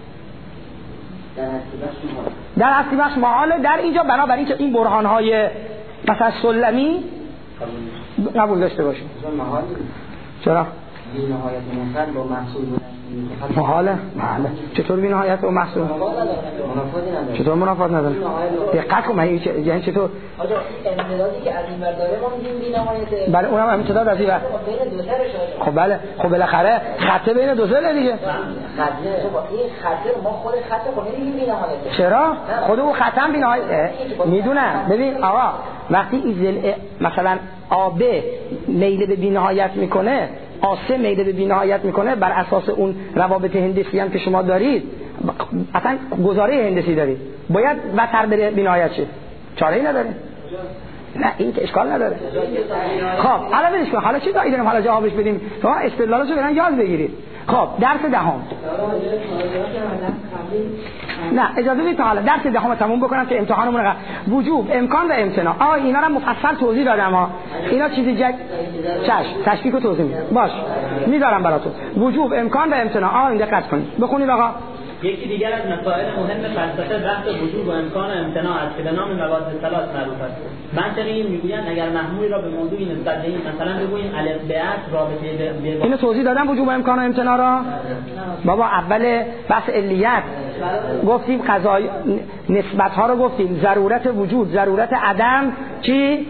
D: در هستی بخش محاله. در اینجا بنابراین که این برهان‌های مثلا سلمی قبول داشته باشیم. چرا؟
B: بی نهایت ممکن با محصول
D: محاله. محاله. چطور بی نهایت و محصول؟ چطور منافات نداره؟ دقت کن، یعنی چطور؟
B: آجا امتدادی که از این ور داره ما میگیم بی نهایته.
D: بله اونم امتداد از این ور.
B: بین دو سرش.
D: خب بله، خب بالاخره خط بین دو سر دیگه.
B: خط این خط ما خود خط خود میگیم بی نهایته.
D: چرا؟ خود اون خط هم بی نهایت میدونم. ببین آقا وقتی ایزل مثلا آب میل به بی نهایت میکنه، آسه میل به بی نهایت میکنه، بر اساس اون روابط هندسی هم که شما دارید، اصلا گزاره هندسی دارید، باید وتر بره بی نهایت شه، چاره ای نداره. نه این که اشکال نداره. خب حالا ببینید حالا چی دارید داریم حالا جوابش بدیم، شما استدلالشو برن یاد بگیرید. خب درس دهم. نه اجازه بدید تا حالا درس دهم تموم بکنم که امتحانمون رو وجوب، امکان و امتناع. آ اینا رو مفصل توضیح دادم ها. اینا چیزی جک چش تشبیه و توضیح میدم. باش میذارم براتون. وجوب، امکان و امتناع. آ این دقت کنید. بخونید آقا.
E: یکی دیگر از مسائل مهم فلسفه بحث وجوب و امکان و امتناع است که به نام مواد ثلاث معروف است. منطقی میگویند اگر محمولی را به موضوعی نسبت دهیم، مثلا بگوییم الف به اصل رابطه به
D: اینو توضیح دادم وجوب و امکان و امتناع را. بابا اول بحث علیت گفتیم، قضای نسبت ها رو گفتیم، ضرورت وجود، ضرورت عدم، چی؟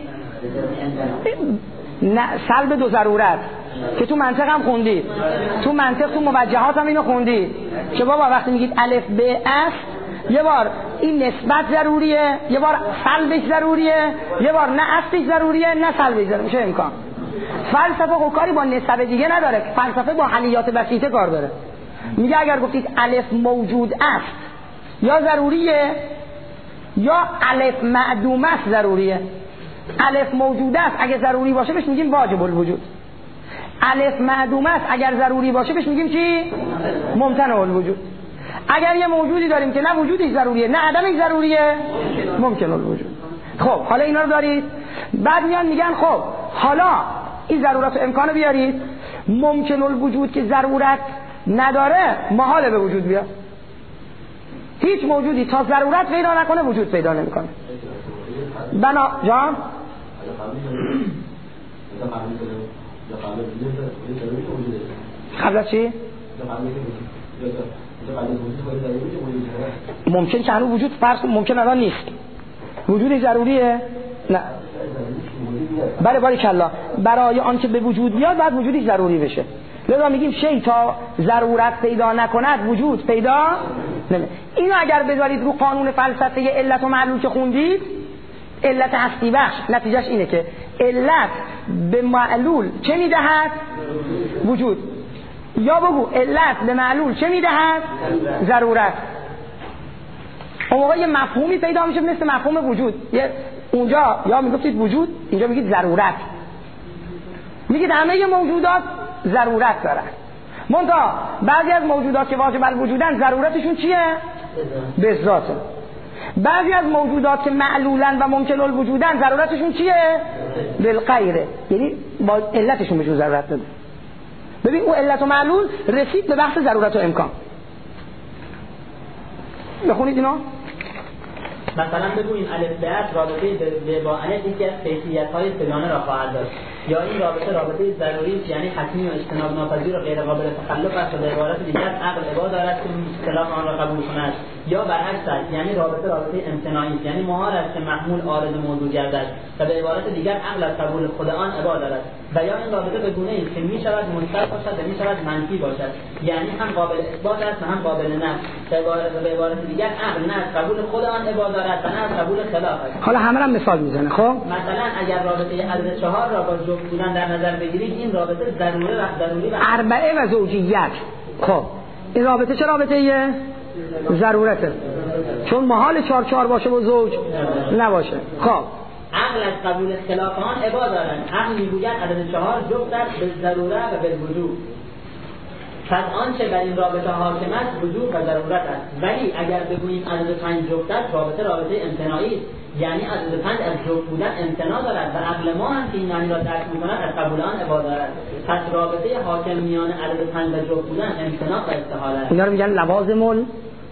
D: نه سلب دو ضرورت که تو منطق هم خوندید، تو منطق تو موجهات هم اینو خوندید که بابا وقتی میگید الف به اصل یه بار این نسبت ضروریه، یه بار سلبش ضروریه، یه بار نه اصلش ضروریه نه سلبش ضروریه. میشه امکان. فلسفه خب کاری با نسبت دیگه نداره، فلسفه با حلیات بسیطه کار داره. میگه اگر گفتید الف موجود است یا ضروریه یا الف معدوم است ضروریه. الف موجود است اگه ضروری باشه بهش میگیم واجب الوجود. الف معدوم است اگر ضروری باشه بهش میگیم چی؟ ممتنع الوجود. اگر یه موجودی داریم که نه وجودش ضروریه نه عدمش ضروریه، ممکن الوجود. خب حالا اینا رو دارید، بعد میان میگن خب حالا این ضرورت و امکانو بیارید. ممکن الوجود که ضرورت نداره محاله به وجود بیاد. هیچ موجودی تا ضرورت پیدا نکنه وجود پیدا نمیکنه. بنا جان قبل از چی؟ ممکن که هنوز وجود فرض ممکن الان نیست. وجودی ضروریه؟ نه. بله باریکالله. برای آن که به وجود بیاد بعد وجودی ضروری بشه. لذا میگیم شی تا ضرورت پیدا نکند وجود پیدا نمی. اینو اگر بذارید رو قانون فلسفه علت و معلول که خوندید، علت هستی بخش نتیجهش اینه که علت به معلول چه میدهد؟ وجود. یا بگو علت به معلول چه میدهد؟ ضرورت. اون موقع یه مفهومی پیدا میشه مثل مفهوم وجود. یه اونجا یا میگفتید وجود، اینجا میگید ضرورت. میگید همه موجودات ضرورت دارن. منتها بعضی از موجودات که واجب الوجودن ضرورتشون چیه؟ به ذاته. بعضی از موجودات که معلولن و ممکن الوجودن ضرورتشون چیه؟ بالغیره. یعنی با علتشون بهشون ضرورت داده. ببین اون علت و معلول رسید به بحث ضرورت و امکان. بخونید اینا.
E: مثلا بگوییم الف به الف رابطه به با الف یکی از کیفیت‌های سگانه را خواهد داشت، یا این رابطه رابطه ضروری است یعنی حتمی و اجتناب ناپذیر و غیر قابل تخلف است و به عبارت دیگر عقل عبا دارد که خلاف آن را قبول کند، یا برعکس است یعنی رابطه رابطه امتناعی است یعنی محال است که محمول عارض موضوع گردد و به عبارت دیگر عقل از قبول خود آن عبا دارد، و یا این رابطه به گونه‌ای است که می‌شود مثبت باشد و می‌شود منفی باشد، یعنی هم قابل اثبات است و هم قابل نفی، به عبارت دیگر عقل نه از قبول خود آن عبا دارد و نه از قبول خلاف است.
D: حالا همه هم مثال میزنه. خب
E: مثلا اگر رابطه عدد چهار را با جفت بودن در نظر بگیرید، این رابطه ضروری و ضروری و
D: اربعه و زوجیت. خب این رابطه چه رابطه‌ایه؟ ضرورته، چون محال چهار چهار باشه و زوج نباشه. خب
E: عقل از قبول خلاف آن عبا دارند. عقل میگوید عدد چهار جفت است به ضروره و به وجوب، پس آنچه بر این رابطه حاکم است وجوب و ضرورت است. ولی اگر بگوییم عدد پنج جفت است، رابطه رابطه امتناعی است، یعنی عدد پنج از جفت بودن امتناع دارد و عقل ما هم که این معنی را درک می‌کند از قبول آن عبا دارد. پس رابطه حاکم میان عدد پنج و جفت بودن امتناع و استحاله است.
D: اینا رو میگن لوازم ال...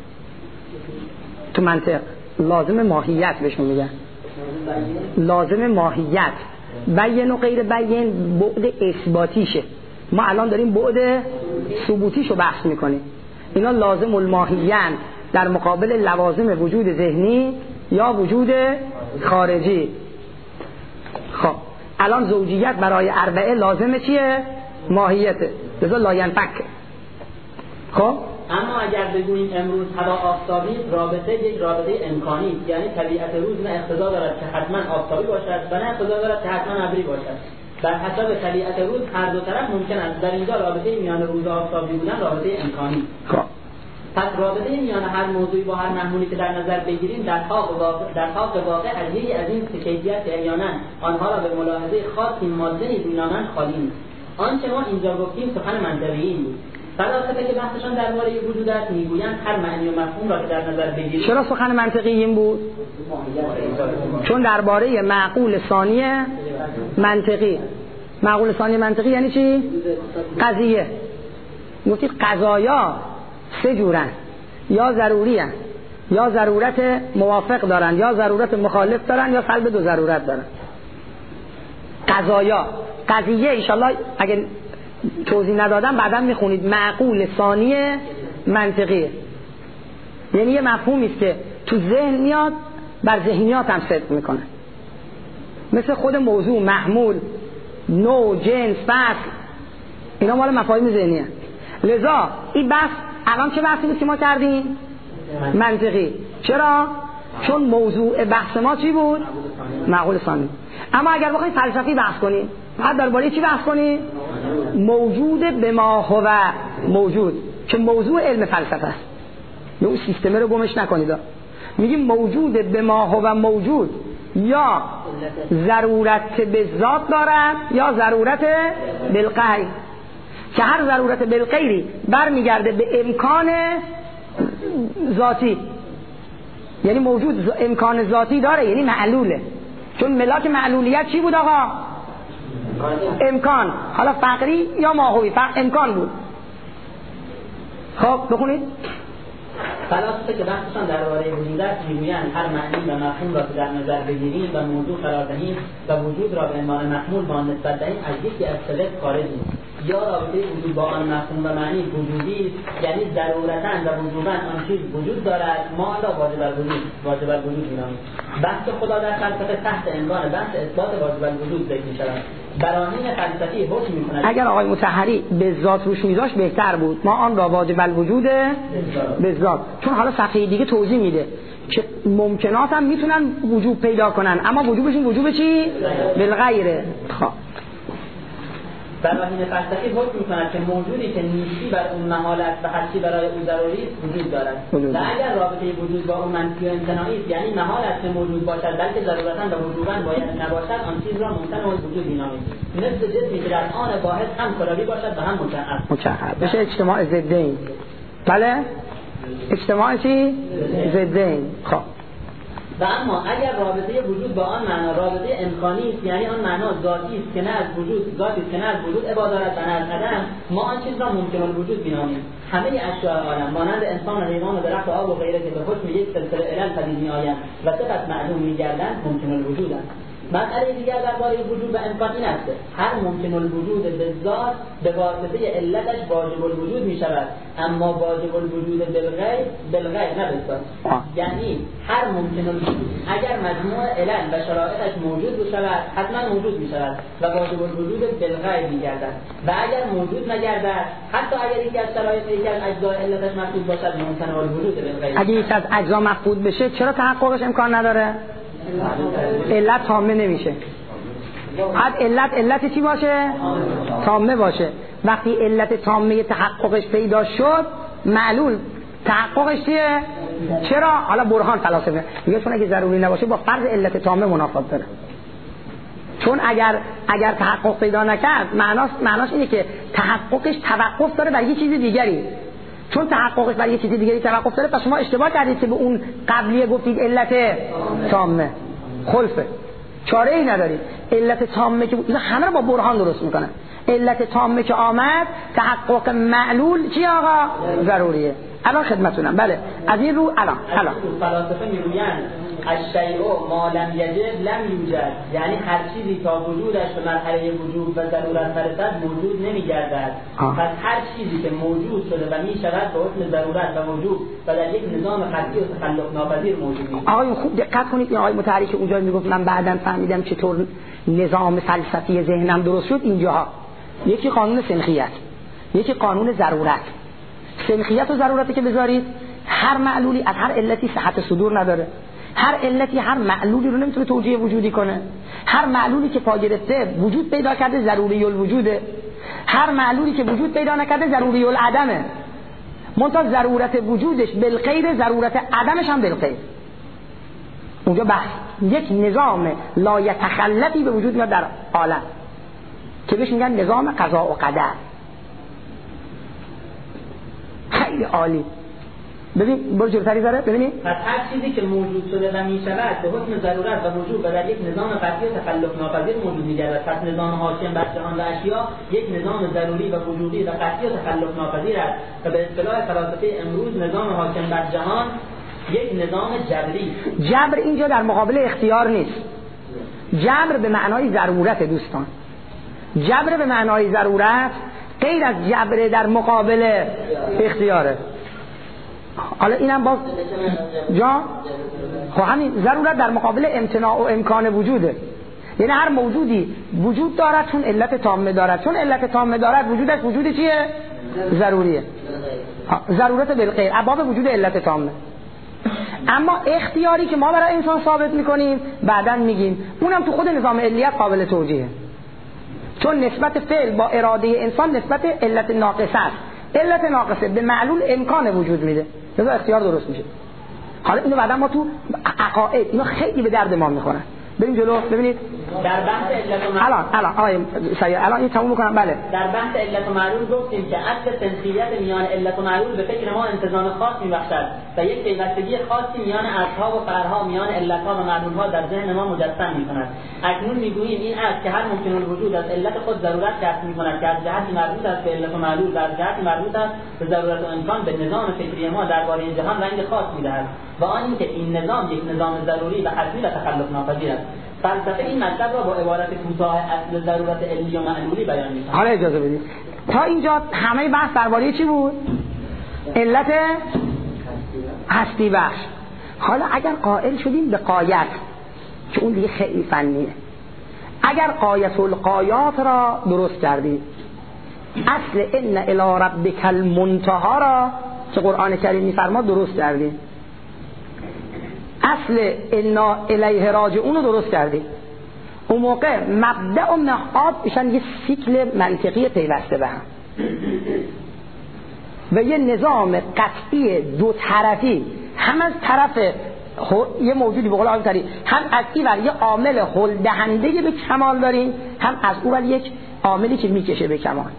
D: تو منطق لازم ماهیت بهشون میگن. لازم ماهیت. بیان و غیر بیان بعد اثباتیشه. ما الان داریم بعد ثبوتیشو بحث میکنیم. اینا لازم الماهیان در مقابل لوازم وجود ذهنی یا وجود خارجی. خب الان زوجیت برای اربعه لازمه چیه؟ ماهیته. لذا لا ینفک. خب
E: اما اگر بگوییم امروز هوا آفتابی، رابطه یک رابطه امکانی است، یعنی طبیعت روز نه اقتضا دارد که حتما آفتابی باشد و نه اقتضا دارد که حتما ابری باشد. بر حسب طبیعت روز هر دو طرف ممکن است. در اینجا رابطه میان روز آفتابی بودن رابطه امکانی.
D: خب
E: پس رابطه میان هر موضوعی با هر محمولی که در نظر بگیریم در حق واقع در حق واقع از یکی از این سه کیفیت احیانا آنها را به ملاحظه خاصی ماده‌ای بینانند خالی نیست. آنچه ما اینجا گفتیم سخن منطقی بود. فلاسفه که بحثشان درباره وجود است میگویند هر معنی و مفهوم را که در نظر بگیریم.
D: چرا سخن منطقی این بود؟ چون درباره معقول ثانی منطقی. معقول ثانی منطقی یعنی چی؟ قضیه. گفتید قضایا سه جورن، یا ضروری هن، یا ضرورت موافق دارن، یا ضرورت مخالف دارن، یا سلب دو ضرورت دارن. قضایا قضیه انشالله اگه توضیح ندادم بعداً میخونید. معقول ثانی منطقی یعنی یه مفهومی است که تو ذهن میاد بر ذهنیات هم صدق میکنه، مثل خود موضوع، محمول، نوع، جنس، فصل، اینا مال مفاهیم ذهنیه. لذا این بحث الان چه بحثی بود که ما کردیم؟ منطقی. چرا؟ چون موضوع بحث ما چی بود؟ معقول ثانی. اما اگر بخواید فلسفی بحث کنیم بعد درباره چی بحث کنیم؟ موجود به ما هو موجود که موضوع علم فلسفه است. اون سیستم رو گمش نکنید. میگیم موجود به ما هو موجود یا ضرورت به ذات دارد یا ضرورت بالغیر، که هر ضرورت بالغیری برمیگرده به امکان ذاتی. یعنی موجود امکان ذاتی داره، یعنی معلوله. چون ملاک معلولیت چی بود آقا؟ امکان. حالا فقری یا ماهوی، فقر امکان بود. خب بخونید.
E: فلاسفه که بحثشان درباره وجود است میگویند هر معنی و مفهوم را که در نظر بگیریم و موضوع قرار دهیم و وجود را به عنوان محمول با آن نسبت دهیم از یکی از سه خارج نیست. یا رابطه وجود با آن مفهوم و معنی وجودی است، یعنی ضرورتاً و وجوباً آن چیز وجود دارد، ما آن را واجب الوجود واجب الوجود می‌نامیم. بحث خدا در فلسفه تحت عنوان بحث اثبات واجب الوجود ذکر می‌شود. براهین فلسفی حکم می‌کند
D: اگر آقای مطهری به ذات روش می‌ذاشت بهتر بود، ما آن را واجب الوجود به ذات. چون حالا صفحه دیگه توضیح میده که ممکنات هم میتونن وجوب پیدا کنن، اما وجوبشون وجوب چی؟ بالغیره. خب
E: براهین فلسفی حکم می‌کند که موجودی که نیستی بر اون محال است و هستی برای او ضروری است وجود دارد. و اگر رابطه وجود با اون منفی و امتناعی است، یعنی محال است که موجود باشد بلکه ضرورتاً و وجوباً باید نباشد، آن چیز را ممتنع الوجود می‌نامیم. مثل جسمی که در آن واحد هم کروی باشد و هم مجعد.
D: مجعد بشه اجتماع ضدین. بله؟ اجتماع چی؟ ضدین. خب
E: و اما اگر رابطه وجود با آن معنا رابطه امکانی است، یعنی آن معنا ذاتی است که نه از وجود ذاتی است که نه از وجود عبارت دارد و نه از عدم، ما آن چیز را ممکن الوجود می‌نامیم. همه اشیاء عالم مانند انسان و حیوان و درخت و آب و غیره که به حکم یک سلسله علل پدید می‌آیند و صفت معلوم می‌گردند ممکن الوجودند. مسئله دیگر درباره وجود و امکان این است: هر ممکن الوجود به ذات به واسطه علتش واجب الوجود می شود، اما واجب الوجود بالغیر بالغیر نه بالذات. یعنی هر ممکن الوجود اگر مجموع علل و شرایطش موجود بشود حتما موجود می شود و واجب الوجود بالغیر می گردد، و اگر موجود نگردد حتی اگر یکی از شرایط یکی از اجزای علتش مفقود باشد ممکن الوجود بالغیر.
D: اگه یکی از اجزا مفقود بشه چرا تحققش امکان نداره؟ علت تامه نمیشه. بعد علت علت چی باشه؟ تامه باشه. وقتی علت تامه تحققش پیدا شد معلول تحققش چیه؟ چرا؟ حالا برهان فلاسفه میگه چون اگه ضروری نباشه با فرض علت تامه منافات داره. چون اگر اگر تحقق پیدا نکرد معناش معناش اینه که تحققش توقف داره بر یه چیز دیگری. چون تحققش بر یه چیز دیگری توقف داره، پس شما اشتباه کردید که به اون قبلیه گفتید علت تامه. خلفه چاره ای ندارید. علت تامه که اینا همه رو با برهان درست میکنن. علت تامه که آمد تحقق معلول چی آقا؟ ضروریه. الان خدمتونم. بله از این رو الان الان
E: فلاسفه میگویند الشیء ما لم یجد لم یوجد، یعنی هر چیزی تا وجودش به مرحله وجود و ضرورت برسد موجود نمیگردد. پس هر چیزی که موجود شده و میشود به حکم ضرورت و وجود و در یک نظام قطعی و تخلف ناپذیر موجود نیست.
D: آقای خوب دقت کنید. این آقای متحری که اونجا میگفت من بعداً فهمیدم چطور نظام فلسفی ذهنم درست شد، اینجاها یکی قانون سنخیت، یکی قانون ضرورت. سنخیت و ضرورتی که بذارید هر معلولی از هر علتی صحت صدور نداره. هر علتی هر معلولی رو نمیتونه توجیه وجودی کنه. هر معلولی که پا گرفته وجود پیدا کرده ضروری الوجوده. هر معلولی که وجود پیدا نکرده ضروری العدمه. منتها ضرورت وجودش بالغیر، ضرورت عدمش هم بالغیر. اونجا بحث یک نظام لا یتخلفی به وجود میاد در عالم که بهش میگن نظام قضا و قدر. خیلی عالی. ببین برو جلوتری داره. ببینید
E: پس هر چیزی که موجود شده و می شود به حکم ضرورت و وجود و در یک نظام قطعی و تخلف ناپذیر موجود می گردد. پس نظام حاکم بر جهان و اشیا یک نظام ضروری و وجودی و قطعی و تخلف ناپذیر است و به اصطلاح فلاسفه امروز نظام حاکم بر جهان یک نظام جبری.
D: جبر اینجا در مقابل اختیار نیست. جبر به معنای ضرورت دوستان. جبر به معنای ضرورت غیر از جبر در مقابل اختیاره. حالا اینم باز جا خب همین ضرورت در مقابل امتناع و امکان وجوده. یعنی هر موجودی وجود دارد چون علت تامه دارد. چون علت تامه دارد وجودش وجودی چیه؟ ضروریه. ضرورت بالغیر ابواب وجود علت تامه. اما اختیاری که ما برای انسان ثابت میکنیم بعداً میگیم، اونم تو خود نظام علیت قابل توجیهه، چون نسبت فعل با اراده انسان نسبت علت ناقصه است. علت ناقصه به معلول امکان وجود میده، لذا اختیار درست میشه. حالا اینو بعدا ما تو عقاید اینا خیلی به درد ما میخورن. بریم جلو ببینید
E: در بحث علت و معلول
D: الان الان آقای سید الان این تموم میکنم. بله
E: در بحث علت و معلول گفتیم که اصل سنخیت میان علت و معلول به فکر ما انتظام خاص میبخشد و یک پیوستگی خاصی میان اصلها و فرعها، میان علتها و معلولها در ذهن ما مجسم میکند. اکنون میگوییم این اصل که هر ممکن الوجود از علت خود ضرورت کسب میکند که از جهت مربوط است به علت و معلول و از جهت مربوط است به ضرورت و امکان به نظام فکری ما درباره این جهان رنگ خاص میدهد و آن اینکه این نظام یک نظام ضروری و حتمی و تخلف ناپذیر است. فلسفه این مطلب را با عبارت کوتاه اصل ضرورت علمی و معلولی بیان می‌کند.
D: حالا اجازه بدید تا اینجا همه بحث درباره چی بود؟ علت هستی بخش. حالا اگر قائل شدیم به غایت که اون دیگه خیلی فنیه، اگر غایت الغایات را درست کردید، اصل ان الی ربک المنتهی را که قرآن کریم می‌فرماد درست کردید، اصل انا الیه راجعون رو درست کردیم، اون موقع مبدأ و معاد میشن یه سیکل منطقی پیوسته به هم و یه نظام قطعی دو طرفی، هم از طرف یه موجودی به قول آقای هم از این ور یه عامل هل دهنده به کمال داریم، هم از اون ور یک عاملی که میکشه به کمال،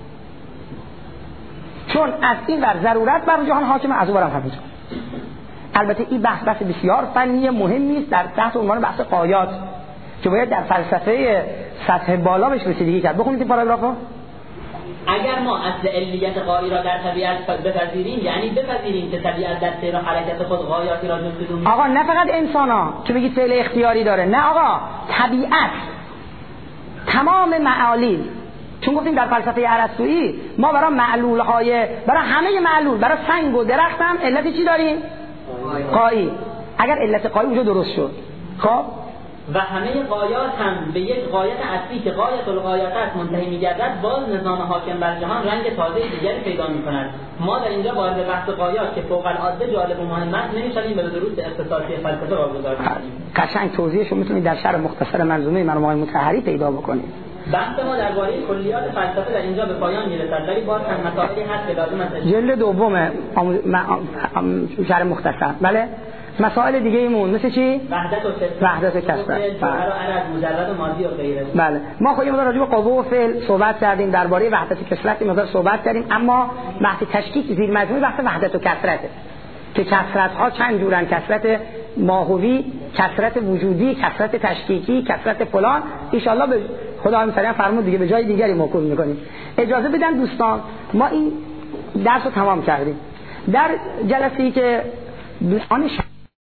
D: چون از این ور ضرورت بر جهان حاکمه، از اون ور هم همینطور. البته این بحث بحث بسیار فنی مهمی است در تحت عنوان بحث غایات که باید در فلسفه سطح بالا بهش رسیدگی کرد. بخونید این پاراگرافو.
E: اگر ما اصل علیت غایی را در طبیعت بپذیریم، یعنی بپذیریم که طبیعت در سیر و حرکت خود غایاتی را جستجو می‌کند.
D: آقا نه فقط انسانا که بگید فعل اختیاری داره، نه آقا، طبیعت تمام معالیل، چون گفتیم در فلسفه ارسطویی ما برای معلول‌های برای همه معلول، برای سنگ و درخت هم علت چی داریم؟ غایی. اگر علت غایی اونجا درست شد، خب
E: و همه غایات هم به یک غایت اصلی که غایت الغایات است منتهی می‌گردد، باز نظام حاکم بر جهان رنگ تازه دیگری پیدا می‌کند. ما در اینجا وارد بحث غایات که فوق العاده جالب و مهم است نمی‌شویم، به دروس اختصاصی فلسفه واگذار می‌شویم.
D: قشنگ توضیحش رو می‌تونید در شرح مختصر منظومه مرحوم آقای مطهری پیدا بکنید.
E: بحث ما درباره کلیات فلسفه در اینجا به پایان میرسد، ولی باز هم مسائلی هست که لازم است.
D: جلد دوم شرح مختصر. بله مسائل دیگه ایمون مثل چی؟
E: وحدت و کسرت،
D: وحدت و کسرت،
E: مجرد و ماضی و غیره.
D: بله ما خودمون راجع به قوه و فعل صحبت کردیم، درباره وحدت و کسرت مقدار صحبت کردیم، اما بحث تشکیک زیر مجموعه بحث وحدت و کسرته که کسرت ها چند جورن، کسرت ماهوی، کسرت وجودی، کسرت تشکیکی، کسرت فلان. ان شاء الله به خدا مثلا فرمود دیگه به جای دیگری موکول می‌کنیم. اجازه بدن دوستان ما این درس رو تمام کردیم. در جلسه‌ای که دوستان